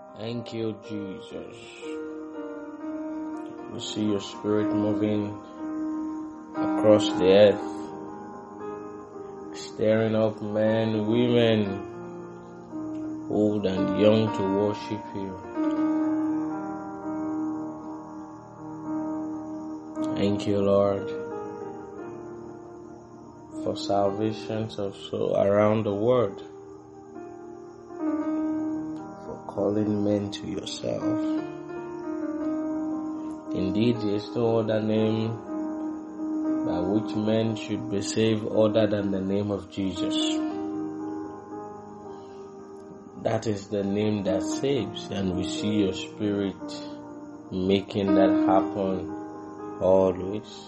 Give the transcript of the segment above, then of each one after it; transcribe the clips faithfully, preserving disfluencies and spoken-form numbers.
Thank you, Jesus. We see your spirit moving across the earth, stirring up men, women, old and young to worship you. Thank you, Lord, for salvations of soul around the world, for calling men to yourself. Indeed, there is no other name by which men should be saved other than the name of Jesus. That is the name that saves, and we see your spirit making that happen always.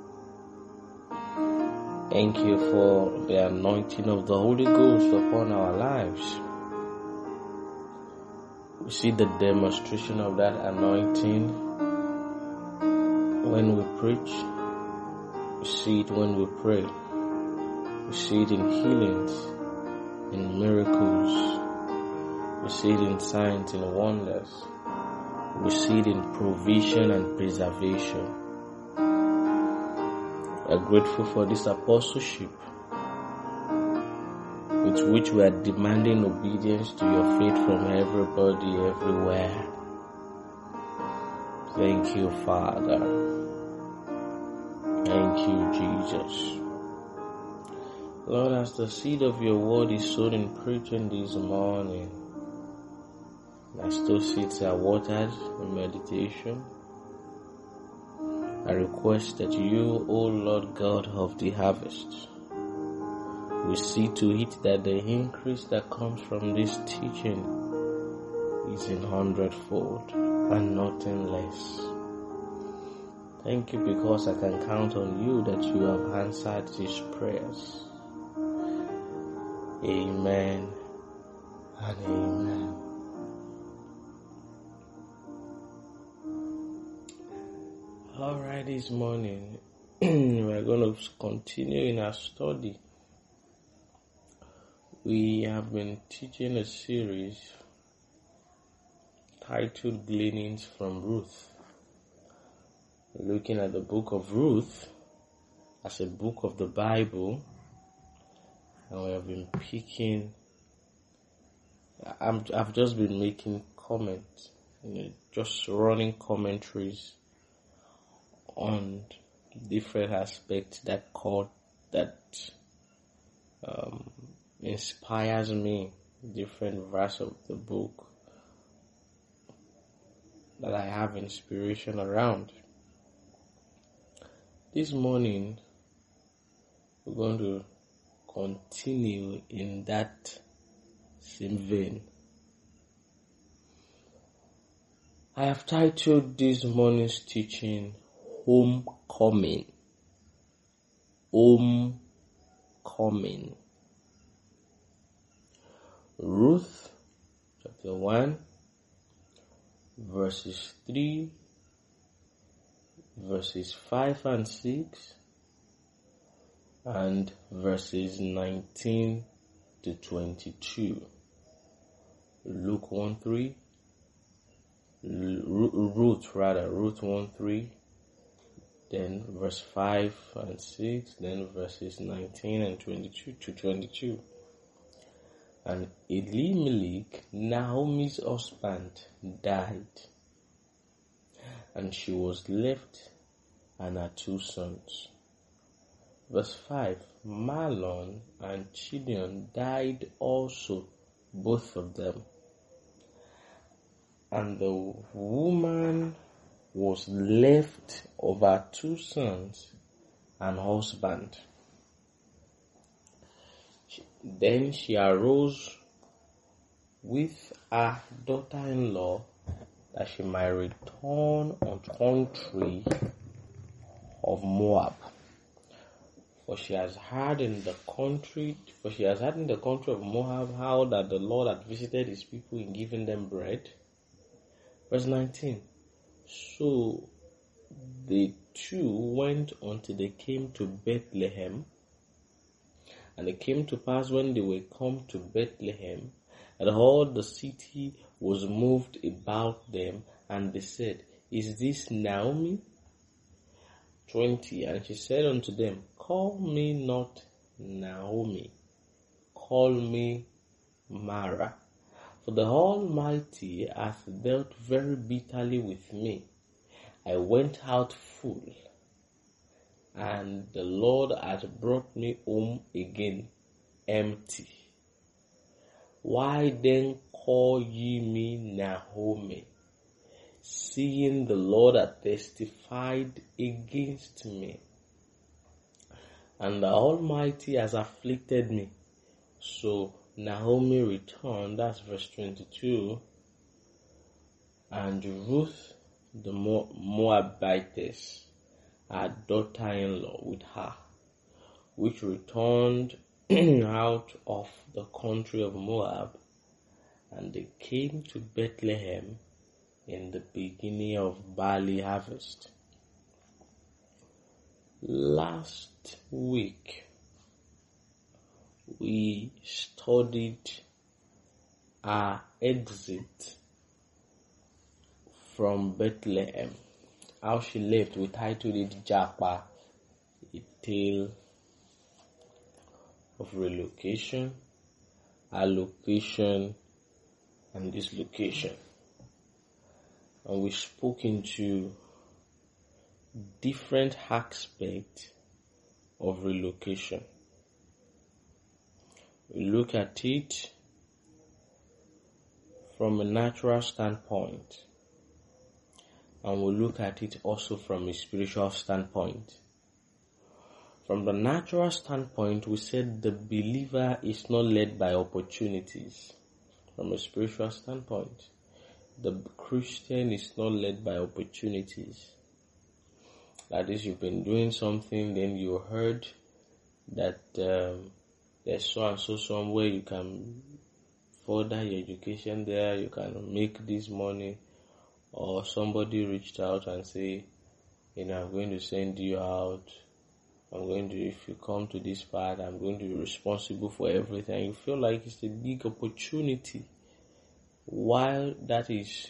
Thank you for the anointing of the Holy Ghost upon our lives. We see the demonstration of that anointing when we preach. We see it when we pray. We see it in healings, in miracles. We see it in signs and wonders. We see it in provision and preservation. We are grateful for this apostleship with which we are demanding obedience to your faith from everybody, everywhere. Thank you, Father. Thank you, Jesus. Lord, as the seed of your word is sown in preaching this morning, as those seeds are watered in meditation, I request that you, O Lord God of the harvest, will see to it that the increase that comes from this teaching is in hundredfold and nothing less. Thank you because I can count on you that you have answered these prayers. Amen and amen. Alright, this morning we're going to continue in our study. We have been teaching a series titled Gleanings from Ruth. Looking at the book of Ruth as a book of the Bible, and we have been picking, I'm, I've just been making comments, you know, just running commentaries on different aspects that caught, that um, inspires me, different verses of the book that I have inspiration around. This morning, we're going to continue in that same vein. I have titled this morning's teaching, Homecoming. Homecoming. Ruth, chapter one, verses three, verses five and six, and verses nineteen to twenty-two. Luke one three, Ruth rather, Ruth one three, then verse five and six, then verses nineteen and twenty-two to twenty-two. And Elimelech, Naomi's husband, died, and she was left and her two sons. Verse five, Mahlon and Chilion died also, both of them. And the woman was left of her two sons and husband. Then she arose with her daughter-in-law that she might return unto the country of Moab. For she has heard in the country, for she has heard in the country of Moab how that the Lord had visited his people in giving them bread. Verse nineteen. So the two went until they came to Bethlehem. And it came to pass when they were come to Bethlehem, that all the city was moved about them, and they said, Is this Naomi? twenty. And she said unto them, Call me not Naomi, call me Mara, for the Almighty hath dealt very bitterly with me. I went out full, and the Lord hath brought me home again empty. Why then call ye me Naomi, seeing the Lord hath testified against me, and the Almighty has afflicted me? So Naomi returned, that's verse twenty-two, and Ruth the Moabitess, her daughter-in-law, with her, which returned out of the country of Moab, and they came to Bethlehem in the beginning of barley harvest. Last week, we studied our exit from Bethlehem, how she left. We titled it Japa, a tale of relocation, allocation, and dislocation. And we spoke into different aspects of relocation. We look at it from a natural standpoint, and we look at it also from a spiritual standpoint. From the natural standpoint, we said the believer is not led by opportunities. From a spiritual standpoint, the Christian is not led by opportunities. That is, you've been doing something, then you heard that um, there's so and so somewhere you can further your education there, you can make this money, or somebody reached out and say, you know, I'm going to send you out. I'm going to, if you come to this part, I'm going to be responsible for everything. You feel like it's a big opportunity. While that is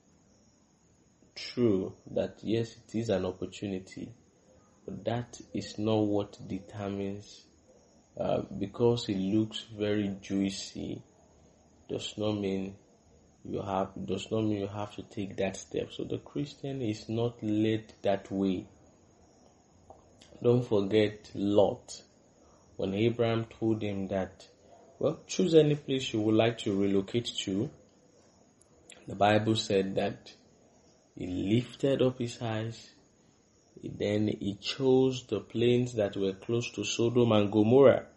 true, that yes, it is an opportunity, but that is not what determines, uh, because it looks very juicy, does not mean you have, does not mean you have to take that step. So the Christian is not led that way. Don't forget Lot, when Abraham told him that, well, choose any place you would like to relocate to. The Bible said that he lifted up his eyes, then he chose the plains that were close to Sodom and Gomorrah.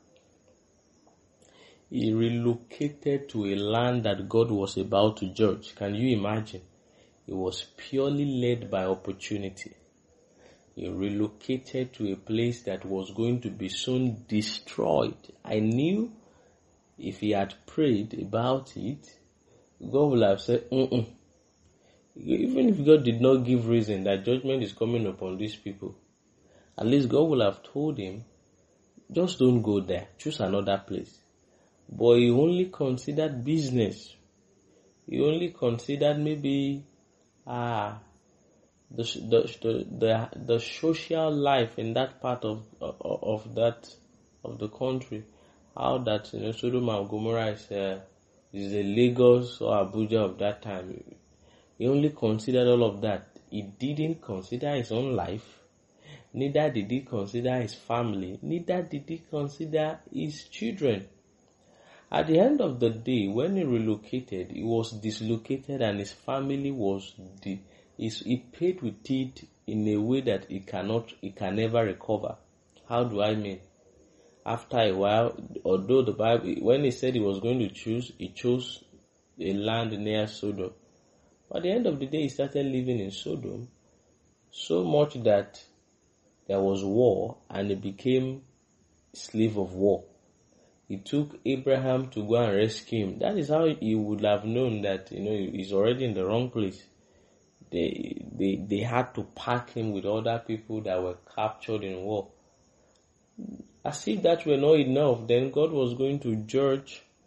He relocated to a land that God was about to judge. Can you imagine? He was purely led by opportunity. He relocated to a place that was going to be soon destroyed. I knew if he had prayed about it, God would have said, Mm-mm. Even if God did not give reason that judgment is coming upon these people, at least God would have told him, just don't go there, choose another place. But he only considered business. He only considered maybe ah the the the the social life in that part of of, of that of the country. How that, you know, Sodom and Gomorrah is uh, is the Lagos or Abuja of that time. He only considered all of that. He didn't consider his own life. Neither did he consider his family. Neither did he consider his children. At the end of the day, when he relocated, he was dislocated, and his family was the he paid with it in a way that he cannot, he can never recover. How do I mean? After a while, although the Bible, when he said he was going to choose, he chose a land near Sodom. But at the end of the day, he started living in Sodom, so much that there was war, and he became slave of war. It took Abraham to go and rescue him. That is how he would have known that, you know, he's already in the wrong place. They, they, they had to pack him with other people that were captured in war. As if that were not enough, then God was going to judge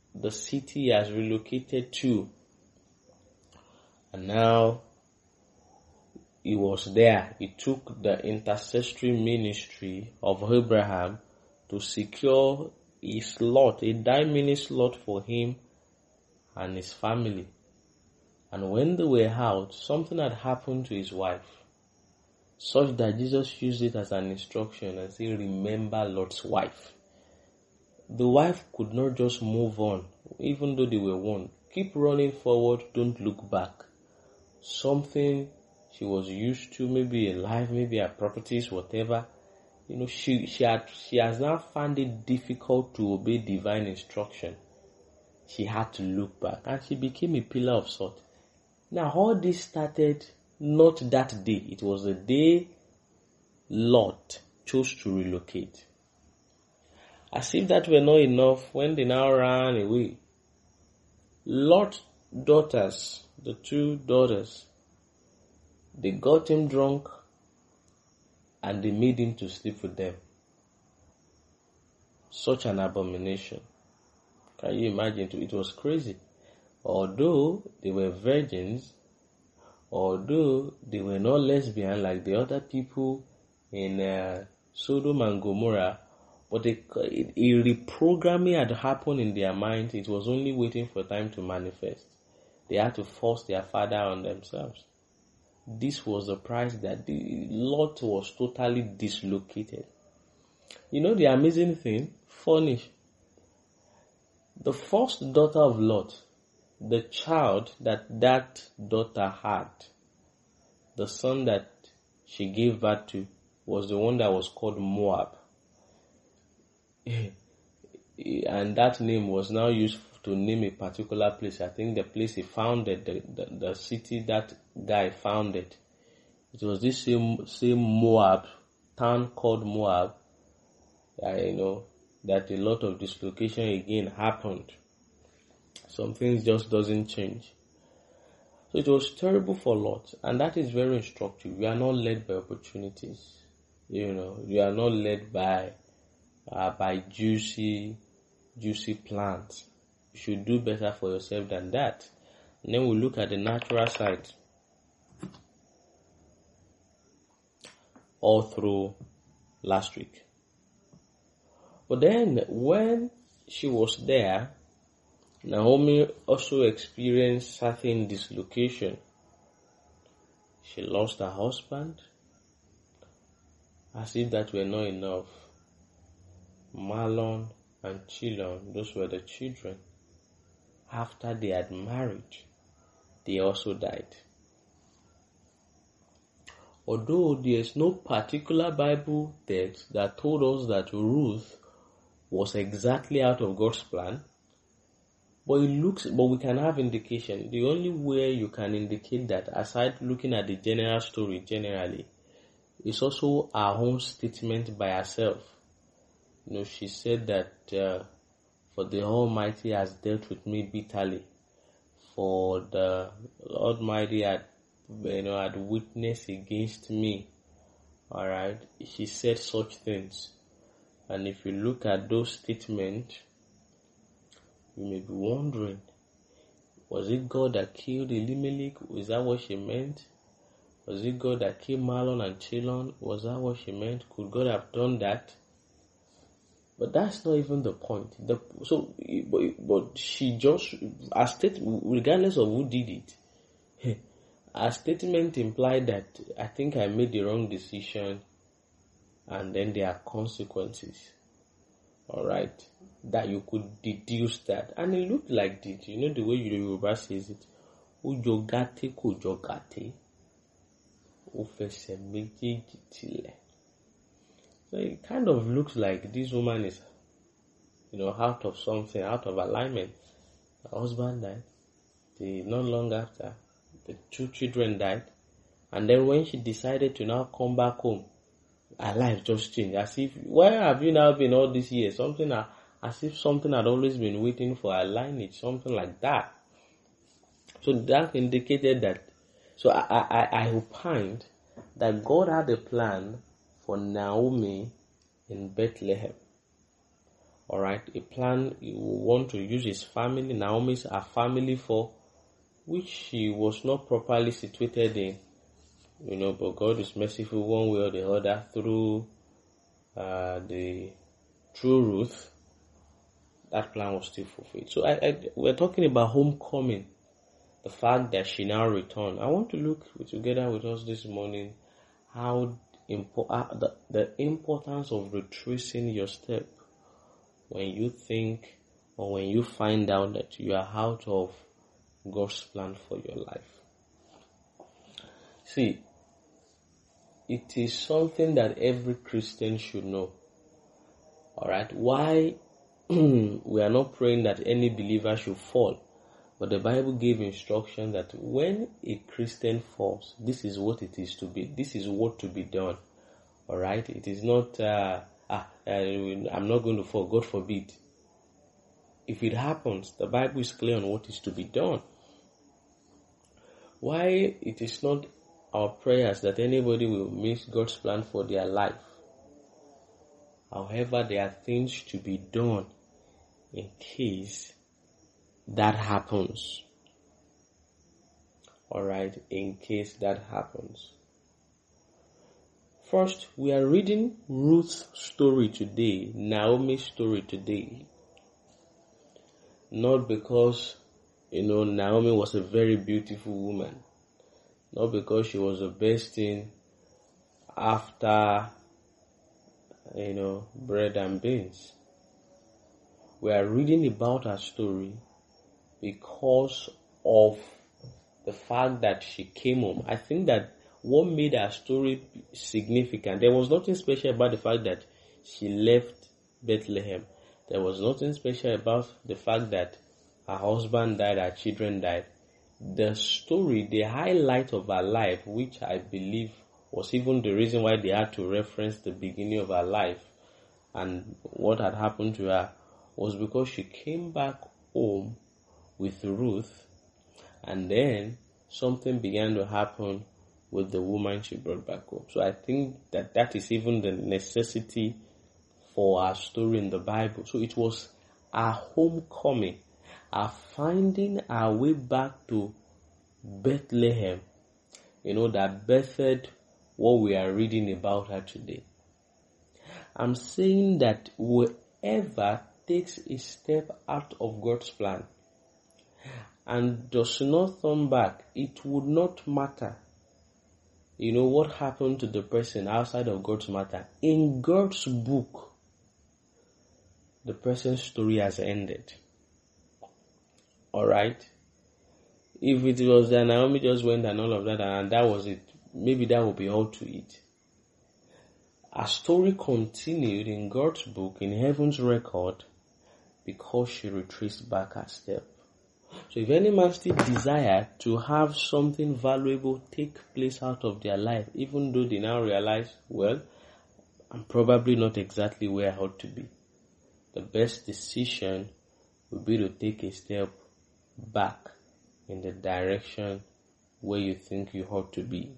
the city he has relocated to. And now he was there. He took the intercessory ministry of Abraham to secure a slot, a dime slot for him and his family. And when they were out, something had happened to his wife, such that Jesus used it as an instruction and said, remember Lot's wife. The wife could not just move on, even though they were one. Keep running forward, don't look back. Something she was used to, maybe a life, maybe her properties, whatever. You know, she she had she has now found it difficult to obey divine instruction. She had to look back, and she became a pillar of salt. Now, all this started not that day. It was the day Lot chose to relocate. As if that were not enough, when they now ran away, Lot's daughters, the two daughters, they got him drunk and they made him to sleep with them. Such an abomination. Can you imagine? It was crazy. Although they were virgins, although they were not lesbian like the other people in uh, Sodom and Gomorrah, but a, a reprogramming had happened in their minds. It was only waiting for time to manifest. They had to force their father on themselves. This was the price that the Lot was totally dislocated. You know the amazing thing? Funny. The first daughter of Lot, the child that that daughter had, the son that she gave birth to, was the one that was called Moab. And that name was now used to name a particular place. I think the place he founded, the, the, the city that guy founded, it was this same same Moab, town called Moab, uh, you know, that a lot of dislocation again happened. Some things just doesn't change. So it was terrible for Lot, and that is very instructive. We are not led by opportunities. You know, we are not led by uh, by juicy, juicy plans. You should do better for yourself than that. And then we look at the natural side. All through last week. But then when she was there, Naomi also experienced certain dislocation. She lost her husband. As if that were not enough, Mahlon and Chilion, those were the children. After they had married, they also died. Although there is no particular Bible text that told us that Ruth was exactly out of God's plan, but it looks, but we can have indication. The only way you can indicate that, aside looking at the general story generally, is also her own statement by herself. You know, she said that uh, for the Almighty has dealt with me bitterly, for the Almighty had, you know, had witnessed against me. All right, she said such things, and if you look at those statements, you may be wondering, was it God that killed Elimelech? Is that what she meant? Was it God that killed Mahlon and Chilion? Was that what she meant? Could God have done that? But that's not even the point. The, so, but, but she just, her statement, regardless of who did it, her statement implied that I think I made the wrong decision, and then there are consequences. All right, that you could deduce that, and it looked like it. You know the way Yoruba says it, "Ujogate ko jogate, ofese méjèèjì tilẹ̀." So it kind of looks like this woman is, you know, out of something, out of alignment. Her husband died. The not long after, the two children died, and then when she decided to now come back home, her life just changed. As if, where have you now been all these years? Something, as if something had always been waiting for her lineage, something like that. So that indicated that. So I, I, I opined that God had a plan for Naomi in Bethlehem. All right, a plan he will want to use his family, Naomi's a family for which she was not properly situated in, you know, but God is merciful one way or the other through uh, the true Ruth. That plan was still fulfilled. So I, I, we're talking about homecoming, the fact that she now returned. I want to look together with us this morning how impo- uh, the, the importance of retracing your step when you think or when you find out that you are out of God's plan for your life. See, it is something that every Christian should know. Alright, why we are not praying that any believer should fall, but the Bible gave instruction that when a Christian falls, this is what it is to be. This is what to be done. Alright, it is not, uh, ah, uh, I'm not going to fall, God forbid. If it happens, the Bible is clear on what is to be done. Why it is not our prayers that anybody will miss God's plan for their life. However, there are things to be done in case that happens. Alright, in case that happens. First, we are reading Ruth's story today, Naomi's story today. Not because, you know, Naomi was a very beautiful woman. Not because she was the best thing after, you know, bread and beans. We are reading about her story because of the fact that she came home. I think that what made her story significant, there was nothing special about the fact that she left Bethlehem. There was nothing special about the fact that her husband died, her children died. The story, the highlight of her life, which I believe was even the reason why they had to reference the beginning of her life and what had happened to her, was because she came back home with Ruth, and then something began to happen with the woman she brought back home. So I think that that is even the necessity for our story in the Bible. So it was our homecoming, our finding our way back to Bethlehem, you know, that birthed what we are reading about her today. I'm saying that whoever takes a step out of God's plan and does not turn back, it would not matter, you know, what happened to the person outside of God's matter. In God's book, the person's story has ended. Alright? If it was that Naomi just went and all of that and that was it, maybe that would be all to it. Our story continued in God's book, in heaven's record, because she retraced back her step. So if any man still desire to have something valuable take place out of their life, even though they now realize, well, I'm probably not exactly where I ought to be, the best decision would be to take a step back in the direction where you think you ought to be.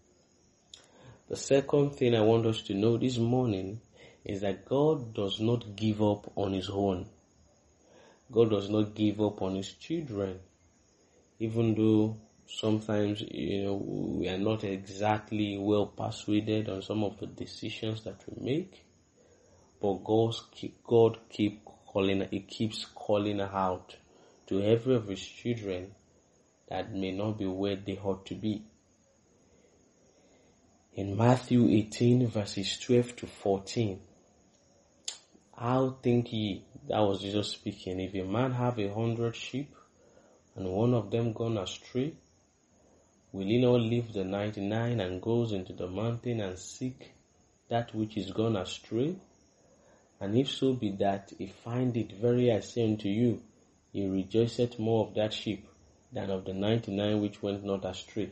The second thing I want us to know this morning is that God does not give up on his own. God does not give up on his children, even though sometimes, you know, we are not exactly well persuaded on some of the decisions that we make. But God's, God keep calling, He keeps calling out to every of his children that may not be where they ought to be. In Matthew eighteen, verses twelve to fourteen, how think ye, that was Jesus speaking, if a man have a hundred sheep, and one of them gone astray, will he not leave the ninety-nine and goes into the mountain and seek that which is gone astray? And if so be that he find it, very I say unto you, he rejoiceth more of that sheep than of the ninety-nine which went not astray.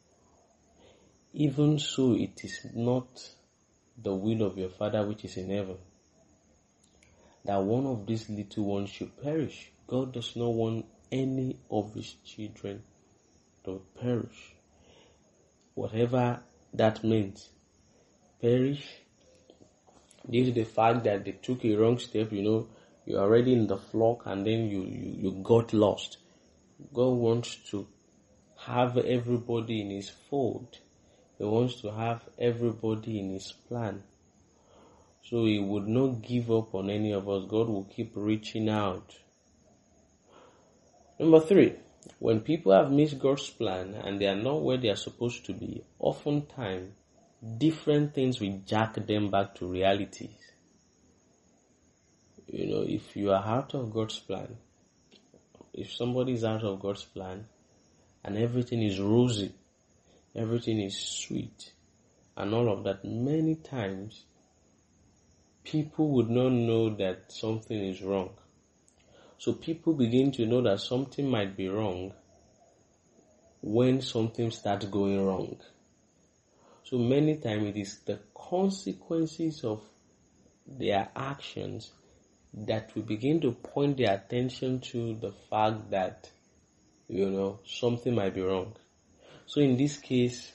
Even so, it is not the will of your Father which is in heaven that one of these little ones should perish. God does not want any of his children to perish. Whatever that means, perish due to the fact that they took a wrong step, you know, You're already in the flock and then you, you, you got lost. God wants to have everybody in his fold. He wants to have everybody in his plan. So he would not give up on any of us. God will keep reaching out. Number three, when people have missed God's plan and they are not where they are supposed to be, oftentimes different things will jack them back to realities. You know, if you are out of God's plan, if somebody is out of God's plan and everything is rosy, everything is sweet and all of that, many times people would not know that something is wrong. So people begin to know that something might be wrong when something starts going wrong. So many times it is the consequences of their actions that we begin to point their attention to the fact that, you know, something might be wrong. So in this case,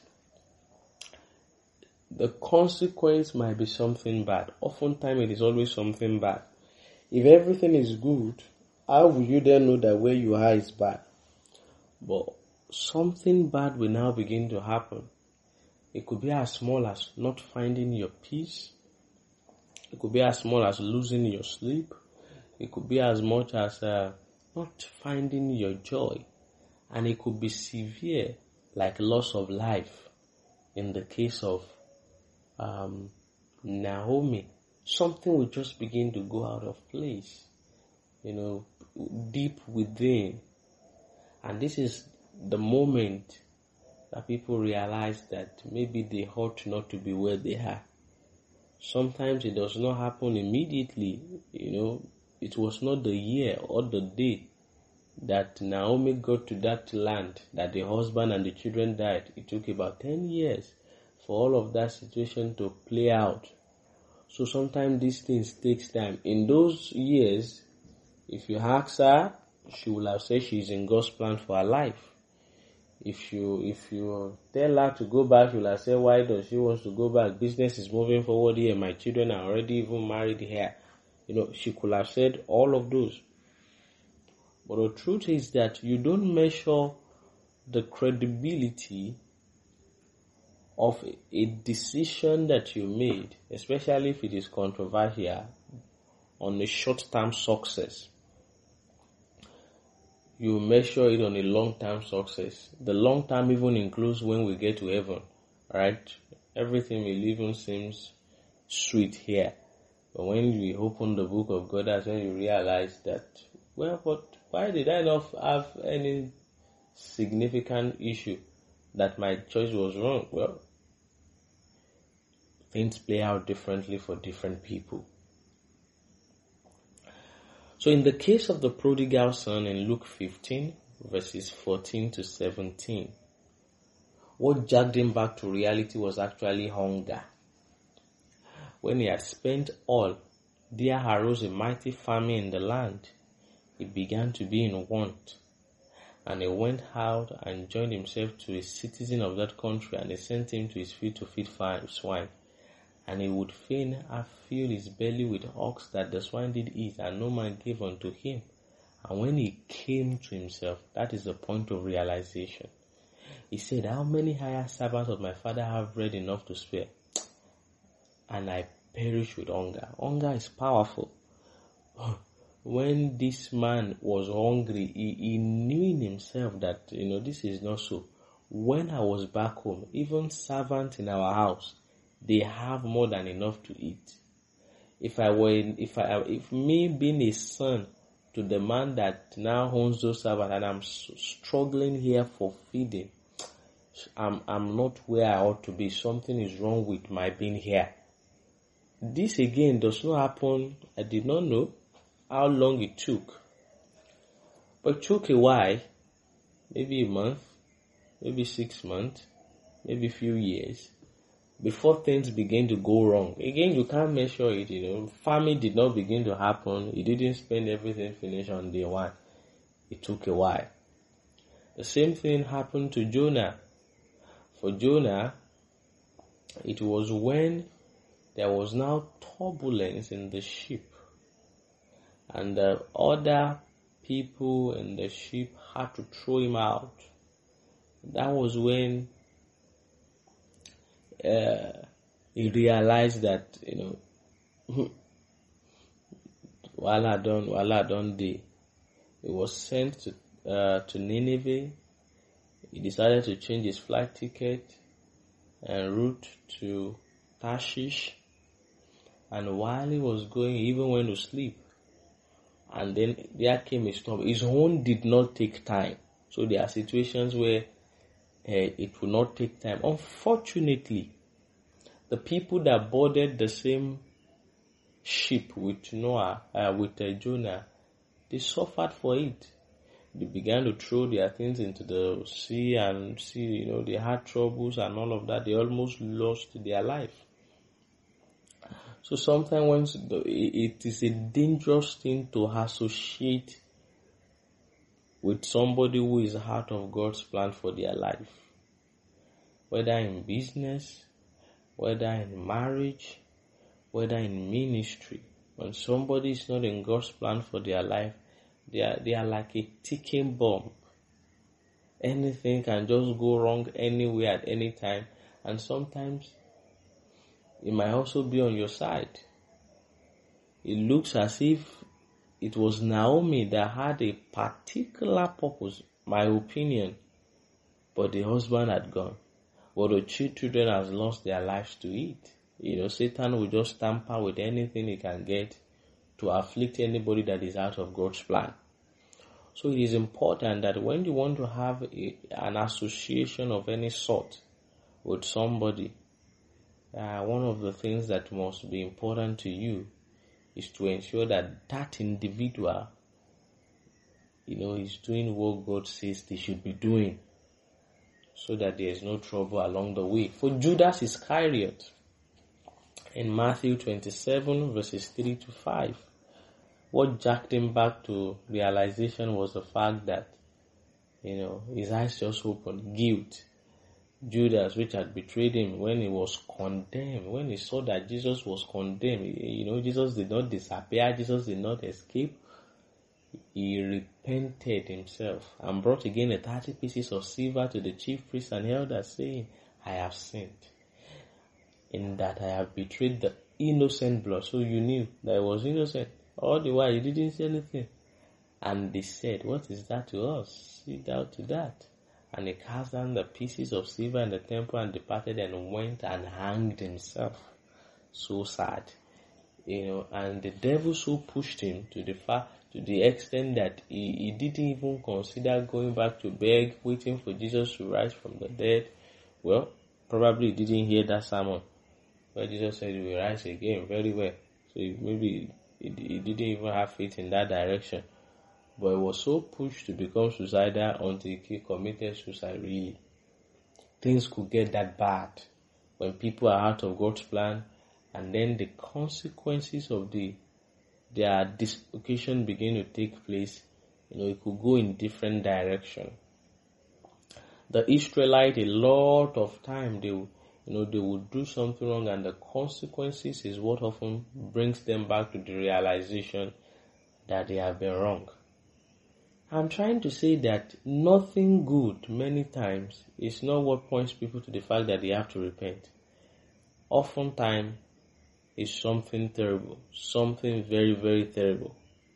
the consequence might be something bad. Oftentimes it is always something bad. If everything is good, how will you then know that where you are is bad? But something bad will now begin to happen. It could be as small as not finding your peace. It could be as small as losing your sleep. It could be as much as uh, not finding your joy. And it could be severe, like loss of life. In the case of um, Naomi, something will just begin to go out of place, you know, deep within. And this is the moment that people realize that maybe they ought not to be where they are. Sometimes it does not happen immediately. You know, it was not the year or the day that Naomi got to that land that the husband and the children died. It took about ten years for all of that situation to play out. So sometimes these things takes time. In those years, if you ask her, she will have said she's in God's plan for her life. If you if you tell her to go back, she will have said, why does she want to go back? Business is moving forward here. My children are already even married here. You know, she could have said all of those. But the truth is that you don't measure the credibility of a decision that you made, especially if it is controversial, on a short-term success. You measure it on a long-term success. The long-term even includes when we get to heaven, right? Everything will even seems sweet here. But when we open the book of God, that's when you realize that, well, but why did I not have any significant issue that my choice was wrong? Well, things play out differently for different people. So in the case of the prodigal son in Luke fifteen, verses fourteen to seventeen, what jacked him back to reality was actually hunger. When he had spent all, there arose a mighty famine in the land. He began to be in want. And he went out and joined himself to a citizen of that country, and he sent him to his field to feed swine. And he would fain have filled his belly with ox that the swine did eat, and no man gave unto him. And when he came to himself, that is the point of realization. He said, how many higher servants of my father have bread enough to spare? And I perish with hunger. Hunger is powerful. When this man was hungry, he, he knew in himself that, you know, this is not so. When I was back home, even servants in our house, they have more than enough to eat. If I were, if I, if me being a son to the man that now owns those servants, and I'm struggling here for feeding, I'm, I'm not where I ought to be. Something is wrong with my being here. This again does not happen. I did not know how long it took, but it took a while, maybe a month, maybe six months, maybe a few years, before things began to go wrong. Again, you can't measure it, you know. Famine did not begin to happen. He didn't spend everything finished on day one. It took a while. The same thing happened to Jonah. For Jonah, it was when there was now turbulence in the ship and the other people and the sheep had to throw him out. That was when uh, he realized that, you know, while I done, while I done day, he was sent to uh, to Nineveh. He decided to change his flight ticket and route to Tarshish. And while he was going, he even went to sleep. And then there came a storm. His own did not take time. So there are situations where uh, it will not take time. Unfortunately, the people that boarded the same ship with Noah, uh, with uh, Jonah, they suffered for it. They began to throw their things into the sea and see, you know, they had troubles and all of that. They almost lost their life. So sometimes when it is a dangerous thing to associate with somebody who is out of God's plan for their life. Whether in business, whether in marriage, whether in ministry. When somebody is not in God's plan for their life, they are, they are like a ticking bomb. Anything can just go wrong anywhere at any time. And sometimes it might also be on your side. It looks as if it was Naomi that had a particular purpose, my opinion, but the husband had gone. But the two children has lost their lives to it. You know, Satan will just tamper with anything he can get to afflict anybody that is out of God's plan. So it is important that when you want to have a, an association of any sort with somebody, uh, one of the things that must be important to you is to ensure that that individual, you know, is doing what God says they should be doing, so that there is no trouble along the way. For Judas Iscariot, in Matthew twenty-seven, verses three to five, what jacked him back to realization was the fact that, you know, his eyes just opened. Guilt. Judas, which had betrayed him, when he was condemned, when he saw that Jesus was condemned, you know, Jesus did not disappear, Jesus did not escape, he repented himself and brought again the thirty pieces of silver to the chief priests and elders, saying, I have sinned, in that I have betrayed the innocent blood. So you knew that I was innocent. All the while, you didn't say anything. And they said, what is that to us? See thou to that. And he cast down the pieces of silver in the temple and departed and went and hanged himself. So sad. You know, and the devil so pushed him to the far, to the extent that he, he didn't even consider going back to beg, waiting for Jesus to rise from the dead. Well, probably he didn't hear that sermon where Jesus said he will rise again. Very well. So maybe he, he didn't even have faith in that direction. But he was so pushed to become suicidal until he committed suicide, really. Things could get that bad when people are out of God's plan, and then the consequences of the their dislocation begin to take place. You know, it could go in different direction. The Israelites, a lot of time, they, you know, they would do something wrong, and the consequences is what often brings them back to the realization that they have been wrong. I'm trying to say that nothing good many times is not what points people to the fact that they have to repent. Oftentimes, it's something terrible, something very, very terrible.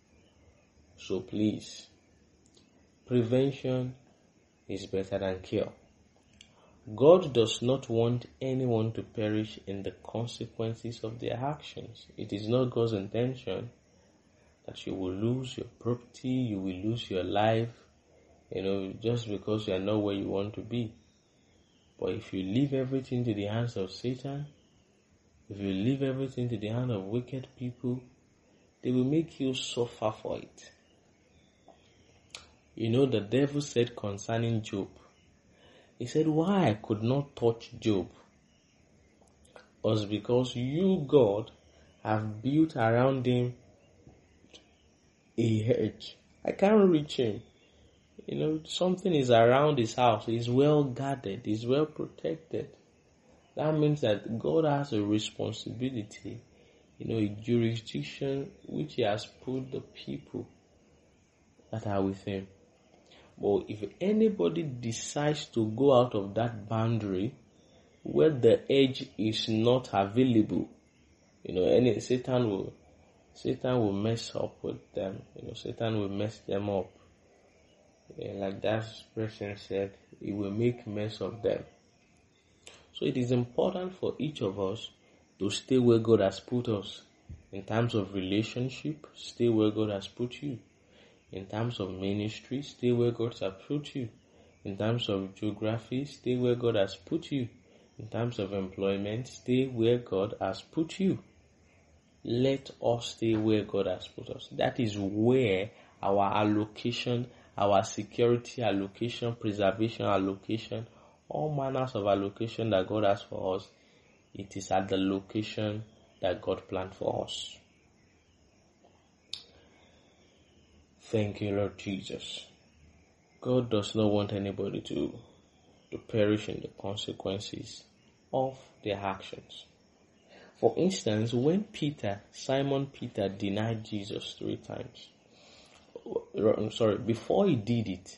So please, prevention is better than cure. God does not want anyone to perish in the consequences of their actions. It is not God's intention that you will lose your property, you will lose your life, you know, just because you are not where you want to be. But if you leave everything to the hands of Satan, if you leave everything to the hands of wicked people, they will make you suffer for it. You know, the devil said concerning Job, he said, why I could not touch Job was because you, God, have built around him a hedge. I can't reach him. You know, something is around his house. He's well guarded. He's well protected. That means that God has a responsibility you know, a jurisdiction which he has put the people that are with him. But if anybody decides to go out of that boundary where the edge is not available, you know, any Satan will Satan will mess up with them. You know, Satan will mess them up. Yeah, like that person said, he will make mess of them. So it is important for each of us to stay where God has put us. In terms of relationship, stay where God has put you. In terms of ministry, stay where God has put you. In terms of geography, stay where God has put you. In terms of employment, stay where God has put you. Let us stay where God has put us. That is where our allocation, our security allocation, preservation allocation, all manners of allocation that God has for us, it is at the location that God planned for us. Thank you, Lord Jesus. God does not want anybody to, to perish in the consequences of their actions. For instance, when Peter, Simon Peter denied Jesus three times, I'm sorry, before he did it,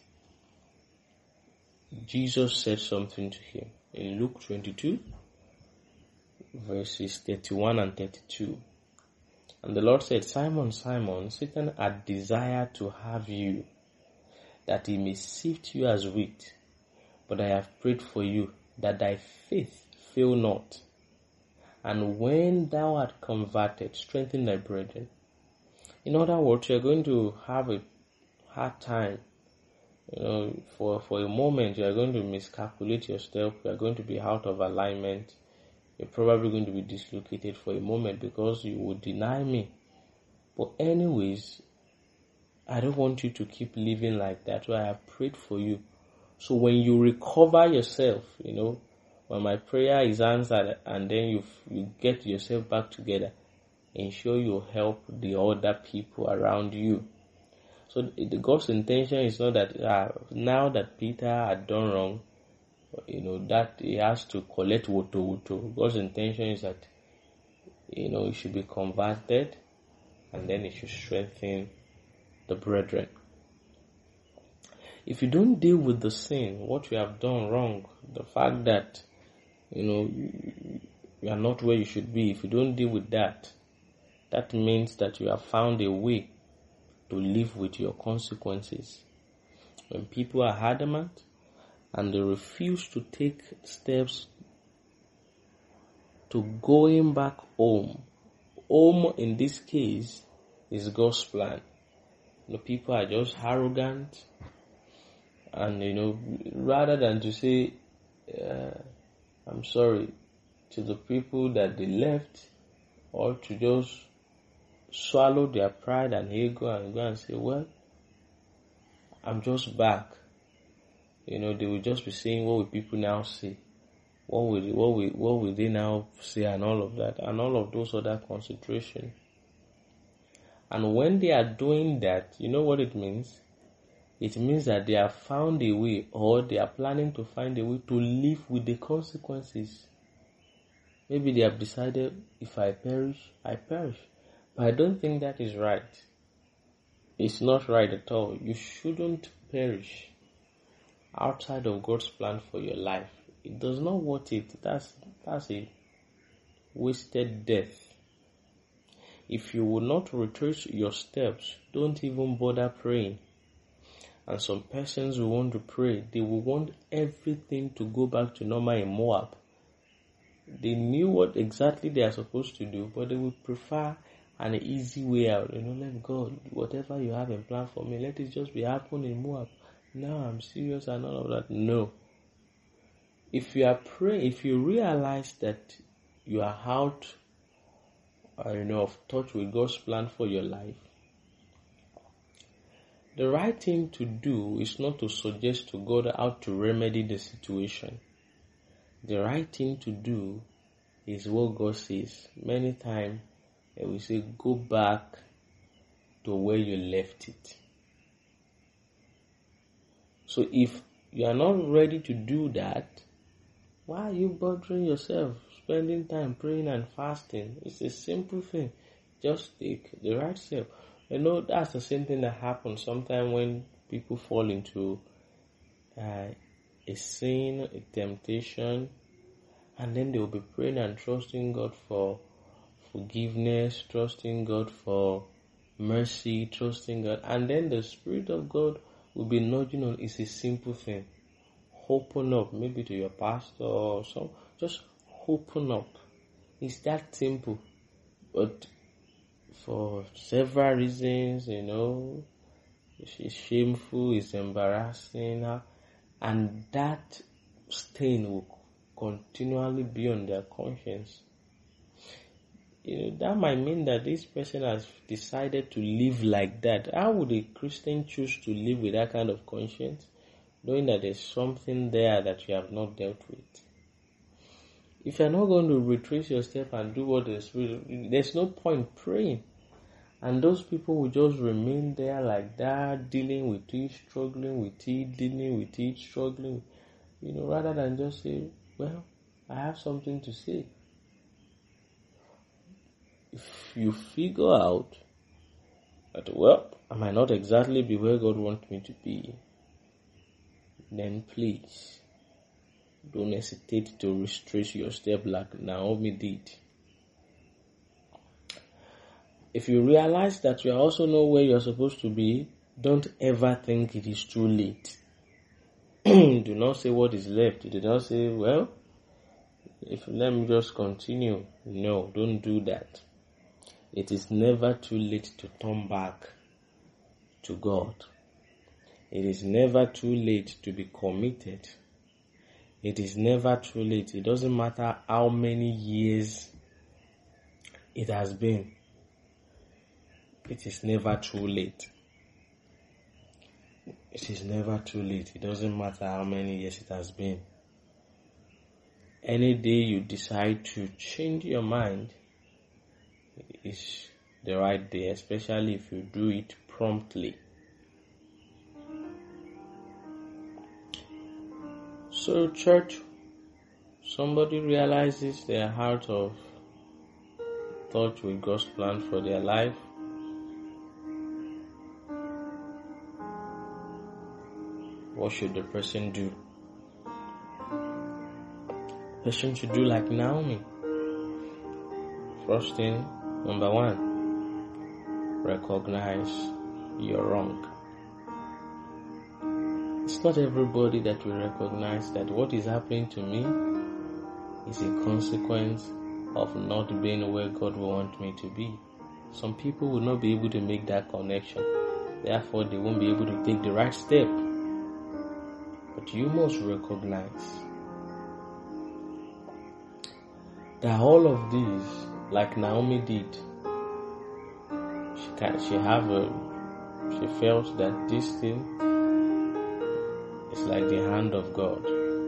Jesus said something to him in Luke twenty-two, verses thirty-one and thirty-two. And the Lord said, Simon, Simon, Satan had desired to have you, that he may sift you as wheat. But I have prayed for you, that thy faith fail not. And when thou art converted, strengthen thy brethren. In other words, you are going to have a hard time. You know, for, for a moment, you are going to miscalculate your step. You are going to be out of alignment. You're probably going to be dislocated for a moment because you will deny me. But anyways, I don't want you to keep living like that. So I have prayed for you. So when you recover yourself, you know, when my prayer is answered and then you you get yourself back together, ensure you help the other people around you. So the God's intention is not that uh, now that Peter had done wrong, you know, that he has to collect woto woto. God's intention is that, you know, he should be converted and then he should strengthen the brethren. If you don't deal with the sin, what you have done wrong, the fact that, you know, you, you are not where you should be, if you don't deal with that, that means that you have found a way to live with your consequences. When people are adamant and they refuse to take steps to going back home, home in this case is God's plan. You know, people are just arrogant, and you know, rather than to say, uh, I'm sorry to the people that they left, or to just swallow their pride and ego and go and say, well, I'm just back. You know, they will just be saying, what will people now say? What will they, what will, what will they now say, and all of that, and all of those other considerations. And when they are doing that, you know what it means? It means that they have found a way, or they are planning to find a way to live with the consequences. Maybe they have decided, if I perish, I perish. But I don't think that is right. It's not right at all. You shouldn't perish outside of God's plan for your life. It does not worth it. That's, that's a wasted death. If you will not retrace your steps, don't even bother praying. And some persons who want to pray, they will want everything to go back to normal in Moab. They knew what exactly they are supposed to do, but they would prefer an easy way out. You know, let God, whatever you have in plan for me, let it just be happen in Moab. Now I'm serious and all of that. No. If you are praying, if you realize that you are out, uh, you know, of touch with God's plan for your life, the right thing to do is not to suggest to God how to remedy the situation. The right thing to do is what God says. Many times, we say, go back to where you left it. So if you are not ready to do that, why are you bothering yourself? spending time praying and fasting. It's a simple thing. Just take the right step. You know, that's the same thing that happens sometimes when people fall into uh, a sin, a temptation, and then they will be praying and trusting God for forgiveness, trusting God for mercy, trusting God, and then the Spirit of God will be nudging on. It's a simple thing. Open up, maybe to your pastor or some. Just open up. It's that simple. But for several reasons, you know, it's shameful, it's embarrassing, and that stain will continually be on their conscience. You know, that might mean that this person has decided to live like that. How would a Christian choose to live with that kind of conscience, knowing that there's something there that you have not dealt with? If you're not going to retrace your step and do what the Spirit, there's no point praying. And those people will just remain there like that, dealing with it, struggling with it, dealing with it, struggling, you know, rather than just say, well, I have something to say. If you figure out that, well, I might not exactly be where God wants me to be, then please don't hesitate to retrace your step like Naomi did. If you realize that you are also not where you're supposed to be, don't ever think it is too late. Do not say what is left. Do not say, well, if let me just continue. No, don't do that. It is never too late to turn back to God. It is never too late to be committed. It is never too late. It doesn't matter how many years it has been. It is never too late. It is never too late. It doesn't matter how many years it has been. Any day you decide to change your mind is the right day, especially if you do it promptly. So, church, somebody realizes their heart of touch with God's plan for their life. What should the person do? The person should do like Naomi. First thing, number one, recognize you're wrong. It's not everybody that will recognize that what is happening to me is a consequence of not being where God will want me to be. Some people will not be able to make that connection. Therefore, they won't be able to take the right step. But you must recognize that all of these, like Naomi did, she can, she have a, she felt that this thing is like the hand of God.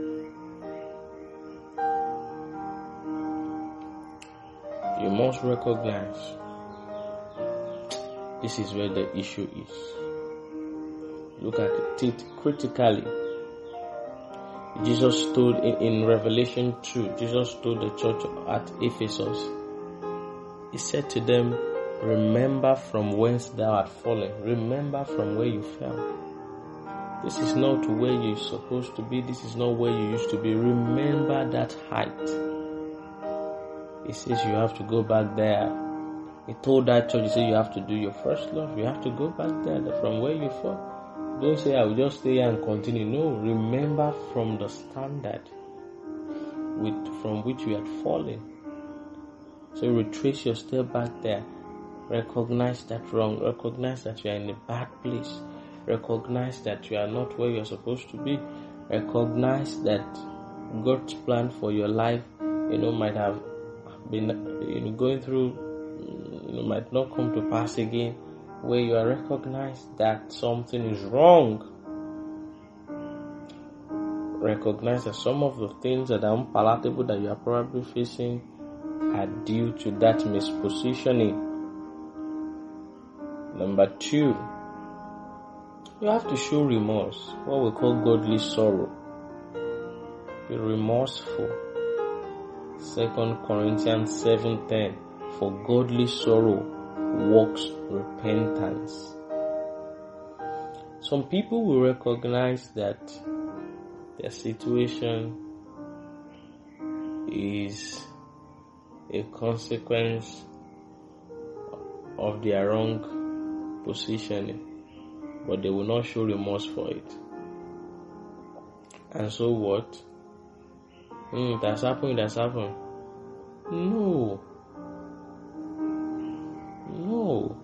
You must recognize this is where the issue is. Look at it critically. Jesus told in, in Revelation two, Jesus told the church at Ephesus, he said to them, remember from whence thou art fallen. Remember from where you fell. This is not where you're supposed to be. This is not where you used to be. Remember that height. He says you have to go back there. He told that church, he said you have to do your first love. You have to go back there from where you fell. Don't say I will just stay here and continue. No, remember from the standard with from which you had fallen. So retrace your step back there. Recognize that wrong. Recognize that you are in a bad place. Recognize that you are not where you are supposed to be. Recognize that God's plan for your life, you know, might have been, you know, going through, you know, might not come to pass again. Where you are recognized that something is wrong. Recognize that some of the things that are unpalatable that you are probably facing are due to that mispositioning. Number two, you have to show remorse, what we call godly sorrow. Be remorseful. Second Corinthians seven ten. For godly sorrow works repentance. Some people will recognize that their situation is a consequence of their wrong positioning, but they will not show remorse for it. And so what? Mm, it has happened, it has happened. No. No.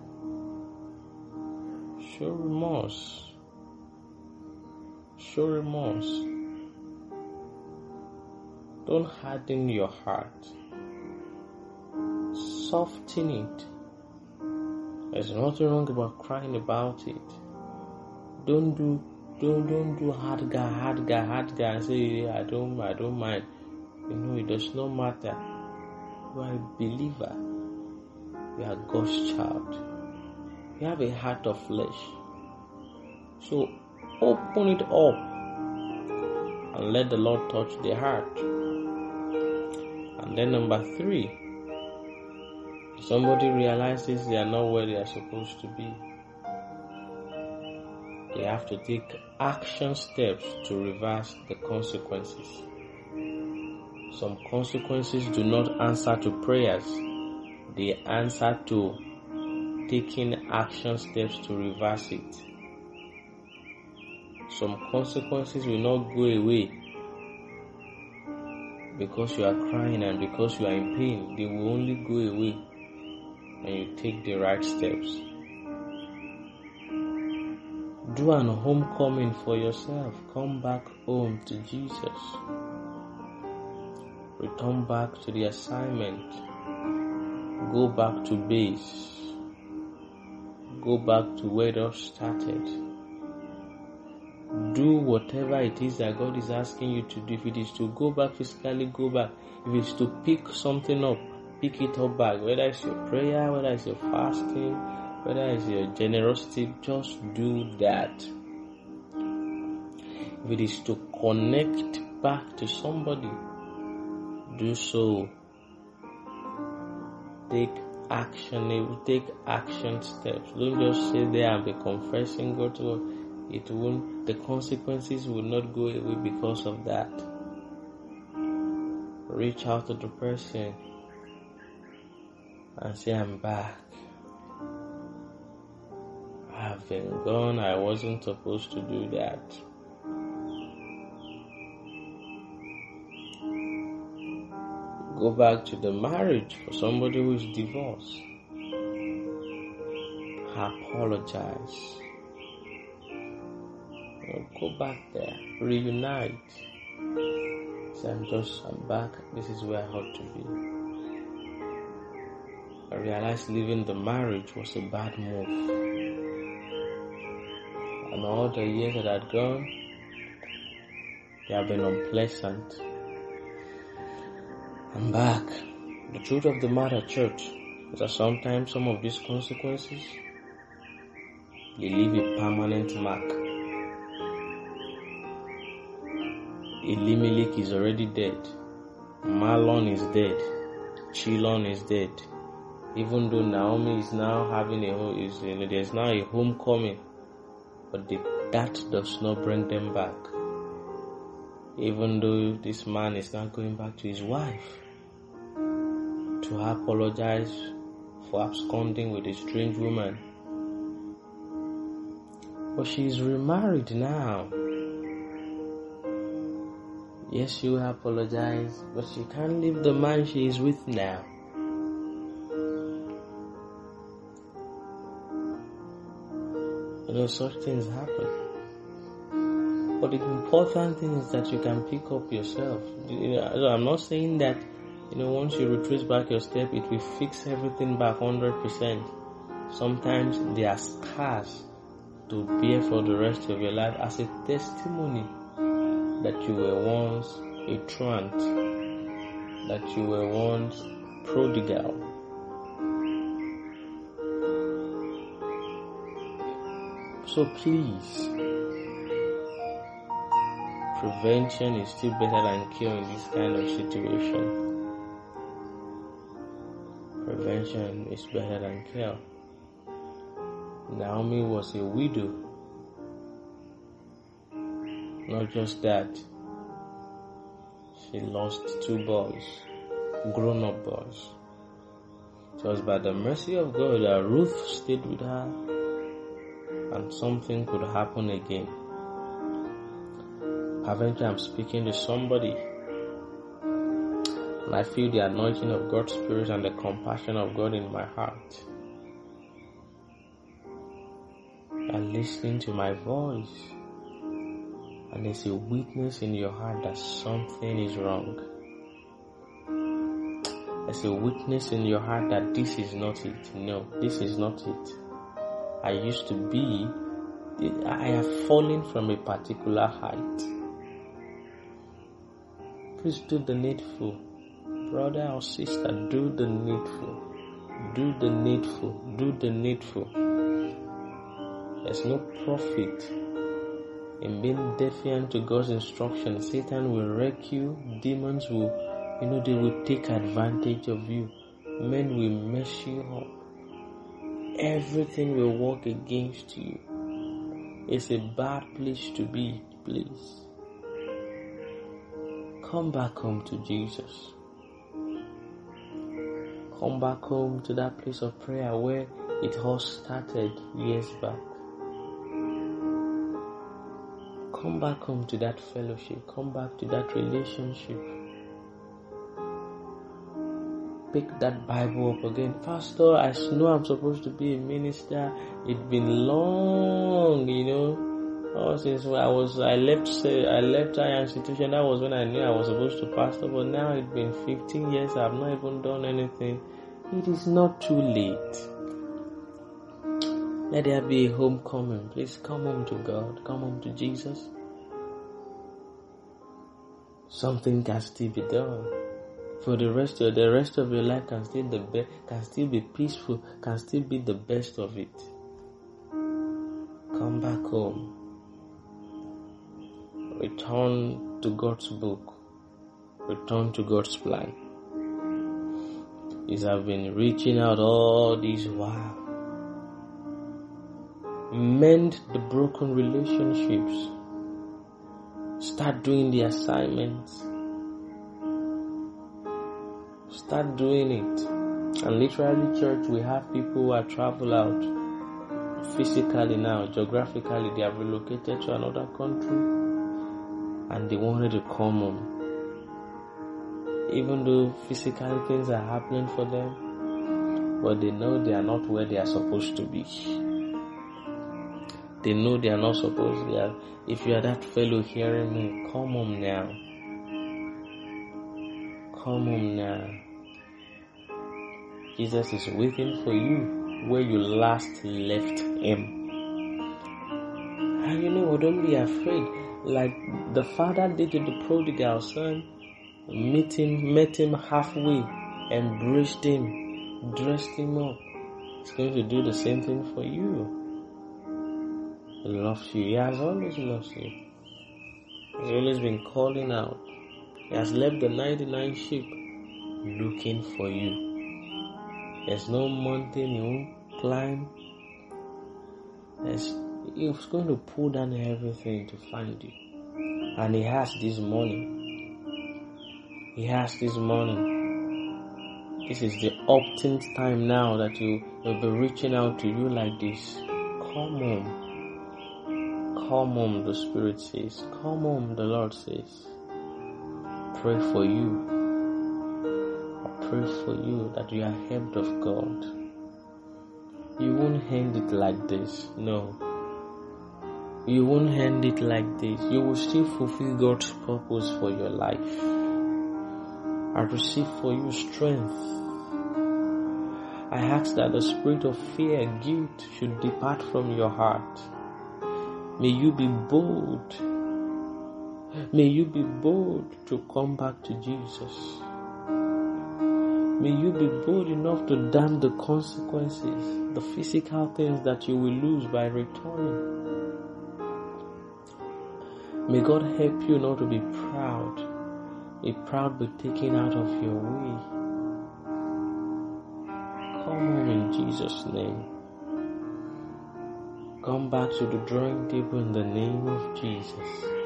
Show remorse. Show remorse. Don't harden your heart. Soften it. There's nothing wrong about crying about it. Don't do don't don't do hard guy, hard guy, hard guy and say I don't I don't mind. You know, it does not matter. You are a believer. You are God's child. You have a heart of flesh. So open it up and let the Lord touch the heart. And then number three, somebody realizes they are not where they are supposed to be. They have to take action steps to reverse the consequences. Some consequences do not answer to prayers. They answer to taking action steps to reverse it. Some consequences will not go away because you are crying and because you are in pain. They will only go away when you take the right steps. Do an homecoming for yourself. Come back home to Jesus. Return back to the assignment. Go back to base. Go back to where it all started. Do whatever it is that God is asking you to do. If it is to go back physically, go back. If it's to pick something up, pick it up back. Whether it's your prayer, whether it's your fasting, whether it's your generosity, just do that. If it is to connect back to somebody, do so. Take action, take action steps. Don't just sit there and be confessing God to God. It won't, the consequences will not go away because of that. Reach out to the person and say, I'm back. I've been gone. I wasn't supposed to do that. Go back to the marriage for somebody who is divorced. Apologize. Go back there. Reunite. Say, I'm just, I'm back. This is where I ought to be. I realized leaving the marriage was a bad move. And all the years that had gone, they have been unpleasant. I'm back. The truth of the matter, church, is that sometimes some of these consequences, they leave a permanent mark. Elimelech is already dead. Mahlon is dead. Chilon is dead. Even though Naomi is now having a home, is you know, there's now a homecoming, but the, that does not bring them back. Even though this man is not going back to his wife to apologize for absconding with a strange woman, but she is remarried now. Yes, she will apologize, but she can't leave the man she is with now. You know, such things happen. But the important thing is that you can pick up yourself. You know, I'm not saying that, you know, once you retrace back your step, it will fix everything back one hundred percent. Sometimes there are scars to bear for the rest of your life as a testimony that you were once a truant, that you were once prodigal. So please, prevention is still better than cure in this kind of situation. prevention is better than cure. Naomi was a widow. Not just that, she lost two boys, grown-up boys. It was by the mercy of God that Ruth stayed with her and something could happen again. Eventually, I'm speaking to somebody and I feel the anointing of God's Spirit and the compassion of God in my heart. And listening to my voice, and there's a witness in your heart that something is wrong. There's a witness in your heart that this is not it. No, this is not it. I used to be, I have fallen from a particular height. Please do the needful. Brother or sister, do the needful. Do the needful. Do the needful. There's no profit in being defiant to God's instruction. Satan will wreck you. Demons will, you know, they will take advantage of you. Men will mess you up. Everything will work against you. It's a bad place to be, please. Come back home to Jesus. Come back home to that place of prayer where it all started years back. Come back home to that fellowship. Come back to that relationship. Pick that Bible up again. Pastor, I know I'm supposed to be a minister. It's been long, you know. Oh, since I was, I left, I left our institution. That was when I knew I was supposed to pastor. But now it's been fifteen years. I've not even done anything. It is not too late. Let there be a homecoming. Please come home to God. Come home to Jesus. Something can still be done. For the rest of the rest of your life can still the be, can still be peaceful. Can still be the best of it. Come back home. Return to God's book. Return to God's plan. Is I've been reaching out all this while. Mend the broken relationships. Start doing the assignments. Start doing it. And literally, church, we have people who are travel out physically now, geographically, they have relocated to another country and they wanted to come home. Even though physically things are happening for them, but they know they are not where they are supposed to be. They know they are not supposed to be. If you are that fellow hearing me, come home now. Come home now. Jesus is waiting for you where you last left him. And you know, don't be afraid. Like the father did to the prodigal son, meet him, met him halfway, embraced him, dressed him up. He's going to do the same thing for you. He loves you. He has always loved you. He's always been calling out. He has left the ninety-nine sheep looking for you. There's no mountain you won't climb. There's, he's going to pull down everything to find you. And he has this morning. He has this morning. This is the optimum time now that you will be reaching out to you like this. Come home. Come home, the Spirit says. Come home, the Lord says. Pray for you. I pray for you that you are helped of God. You won't end it like this. No. You won't end it like this. You will still fulfill God's purpose for your life. I receive for you strength. I ask that the spirit of fear, guilt should depart from your heart. May you be bold. May you be bold to come back to Jesus. May you be bold enough to damn the consequences, the physical things that you will lose by returning. May God help you not to be proud. May proud be taken out of your way. home in Jesus' name. Come back to the drawing table in the name of Jesus.